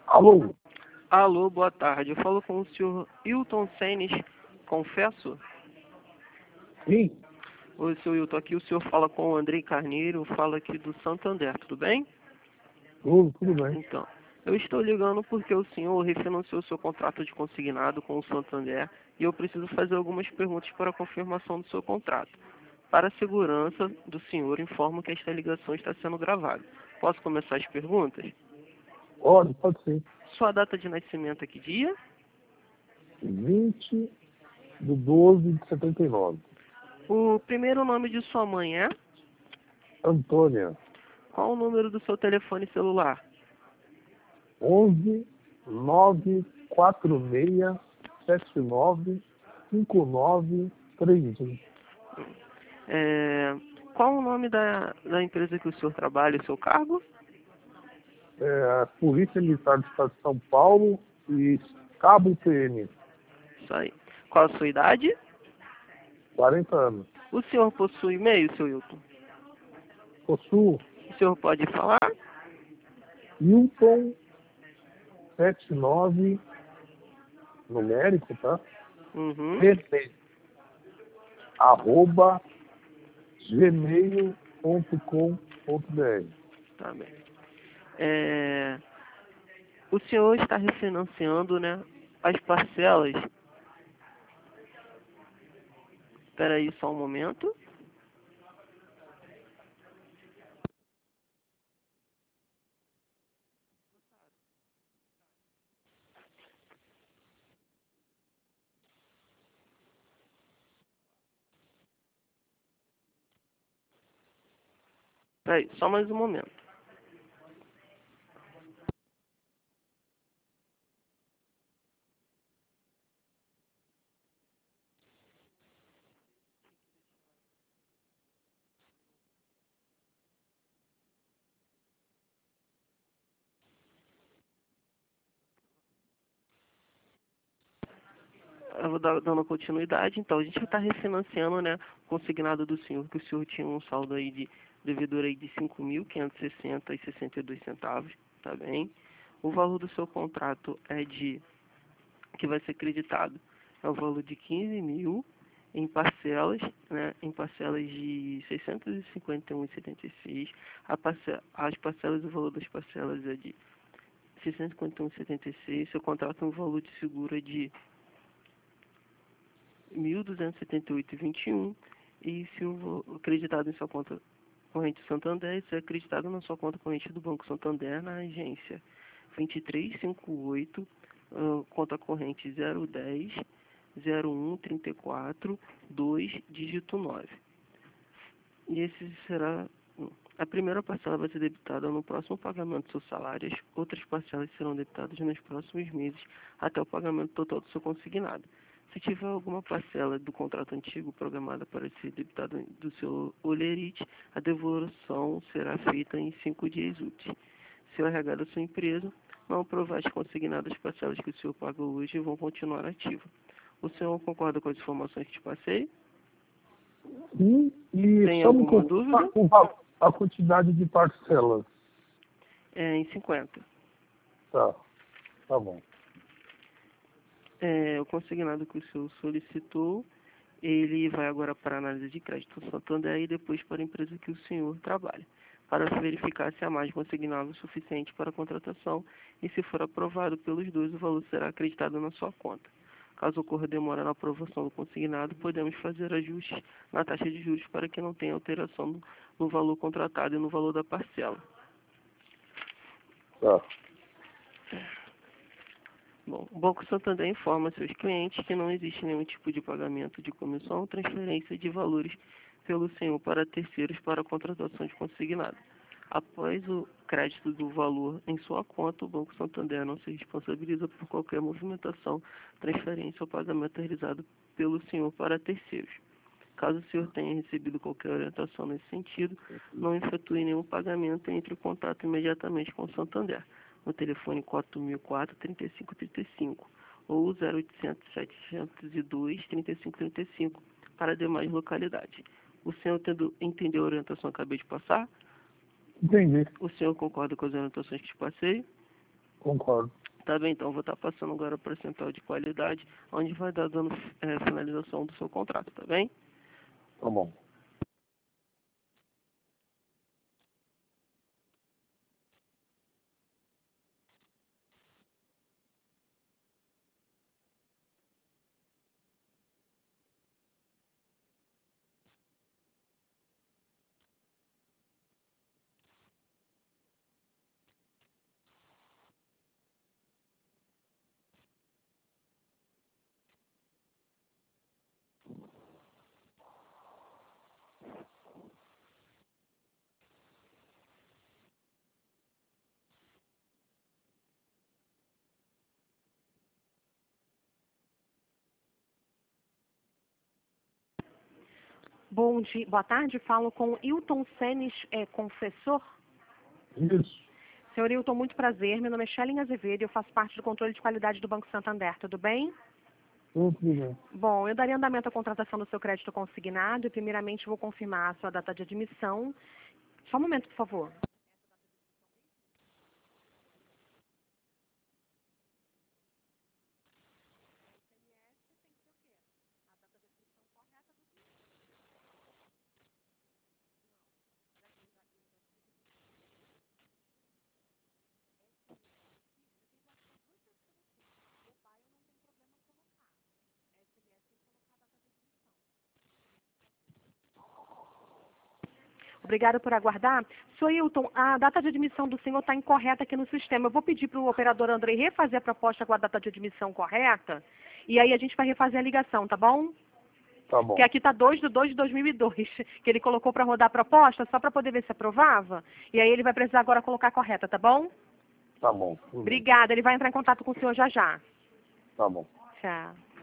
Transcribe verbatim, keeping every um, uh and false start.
Alô? Alô, boa tarde. Eu falo com o senhor Hilton Senes, confesso? Sim? Oi, senhor Hilton, aqui o senhor fala com o Andrei Carneiro, fala aqui do Santander, tudo bem? Tudo, tudo bem. Então, eu estou ligando porque o senhor refinanciou seu contrato de consignado com o Santander e eu preciso fazer algumas perguntas para a confirmação do seu contrato. Para a segurança do senhor, informo que esta ligação está sendo gravada. Posso começar as perguntas? Pode, pode ser. Sua data de nascimento é que dia? vinte de doze de setenta e nove. O primeiro nome de sua mãe é? Antônia, Qual o número do seu telefone celular? onze nove quatro seis sete nove cinco nove três um. É, qual o nome da, da empresa que o senhor trabalha, o seu cargo? É, Polícia Militar do Estado de São Paulo e Cabo P M, Isso aí. Qual a sua idade? quarenta anos. O senhor possui e-mail, seu Hilton? Possuo O senhor pode falar? Hilton setenta e nove, numérico, tá? Uhum. Gmail, arroba gmail ponto com ponto br. Tá bem. É, o senhor está refinanciando, né, as parcelas. Espera aí só um momento. Espera aí, só mais um momento. Eu vou dar, dando continuidade, então a gente está refinanciando, né, o consignado do senhor, que o senhor tinha um saldo aí de devedor aí de cinco mil quinhentos e sessenta e sessenta e dois centavos, tá bem? O valor do seu contrato é de, que vai ser creditado, é o valor de quinze mil em parcelas, né, em parcelas de seiscentos e cinquenta e um vírgula setenta e seis. A parce, as parcelas, o valor das parcelas é de seiscentos e cinquenta e um vírgula setenta e seis. Seu contrato tem um valor de seguro é de mil duzentos e setenta e oito vírgula vinte e um, e se o acreditado em sua conta corrente Santander, isso é acreditado na sua conta corrente do Banco Santander na agência vinte e três cinquenta e oito, uh, conta corrente zero dez zero um trinta e quatro dois, dígito nove. E esse será a primeira parcela vai ser debitada no próximo pagamento dos seus salários, outras parcelas serão debitadas nos próximos meses até o pagamento total do seu consignado. Se tiver alguma parcela do contrato antigo programada para ser debitada do seu olerite, a devolução será feita em cinco dias úteis. Se o R H da sua empresa não aprovar as consignadas parcelas que o senhor paga hoje, vão continuar ativas. O senhor concorda com as informações que te passei? Sim, e Tem só me alguma confirmar dúvida? com a quantidade de parcelas. É em cinquenta. Tá, tá bom. É, o consignado que o senhor solicitou, ele vai agora para a análise de crédito do Santander e depois para a empresa que o senhor trabalha, para verificar se há mais consignado o suficiente para a contratação e, se for aprovado pelos dois, o valor será acreditado na sua conta. Caso ocorra demora na aprovação do consignado, podemos fazer ajustes na taxa de juros para que não tenha alteração no, no valor contratado e no valor da parcela. Tá. Bom, o Banco Santander informa seus clientes que não existe nenhum tipo de pagamento de comissão ou transferência de valores pelo senhor para terceiros para a contratação de consignado. Após o crédito do valor em sua conta, o Banco Santander não se responsabiliza por qualquer movimentação, transferência ou pagamento realizado pelo senhor para terceiros. Caso o senhor tenha recebido qualquer orientação nesse sentido, não efetue nenhum pagamento e entre em contato imediatamente com o Santander, no telefone quatro mil e quatro, trinta e cinco trinta e cinco ou zero oitocentos, setecentos e dois, trinta e cinco trinta e cinco para demais localidades. O senhor tendo, entendeu a orientação que acabei de passar? Entendi. O senhor concorda com as orientações que te passei? Concordo. Tá bem, então eu vou estar passando agora para a central de qualidade, onde vai dar dando é, finalização do seu contrato, tá bem? Tá bom. Bom dia, boa tarde, falo com Hilton Senes, é, confessor. Isso. Senhor Hilton, muito prazer, meu nome é Shelly Azevedo e eu faço parte do controle de qualidade do Banco Santander, tudo bem? Tudo bem. Bom, eu daria andamento à contratação do seu crédito consignado e primeiramente vou confirmar a sua data de admissão. Só um momento, por favor. Obrigada por aguardar. Senhor Hilton, a data de admissão do senhor está incorreta aqui no sistema. Eu vou pedir para o operador André refazer a proposta com a data de admissão correta e aí a gente vai refazer a ligação, tá bom? Tá bom. Que aqui está dois de dois de dois mil e dois, que ele colocou para rodar a proposta só para poder ver se aprovava. E aí ele vai precisar agora colocar a correta, tá bom? Tá bom. Tudo bem. Obrigada, ele vai entrar em contato com o senhor já já. Tá bom. Tchau.